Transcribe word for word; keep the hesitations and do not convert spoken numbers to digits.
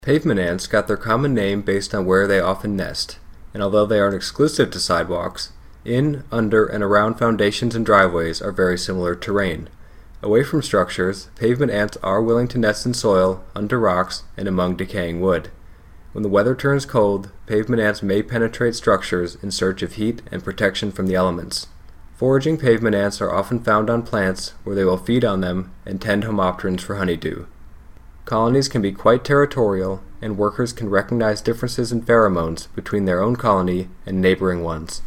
Pavement ants got their common name based on where they often nest, and although they aren't exclusive to sidewalks, in, under, and around foundations and driveways are very similar terrain. Away from structures, pavement ants are willing to nest in soil, under rocks, and among decaying wood. When the weather turns cold, pavement ants may penetrate structures in search of heat and protection from the elements. Foraging pavement ants are often found on plants where they will feed on them and tend homopterans for honeydew. Colonies can be quite territorial, and workers can recognize differences in pheromones between their own colony and neighboring ones.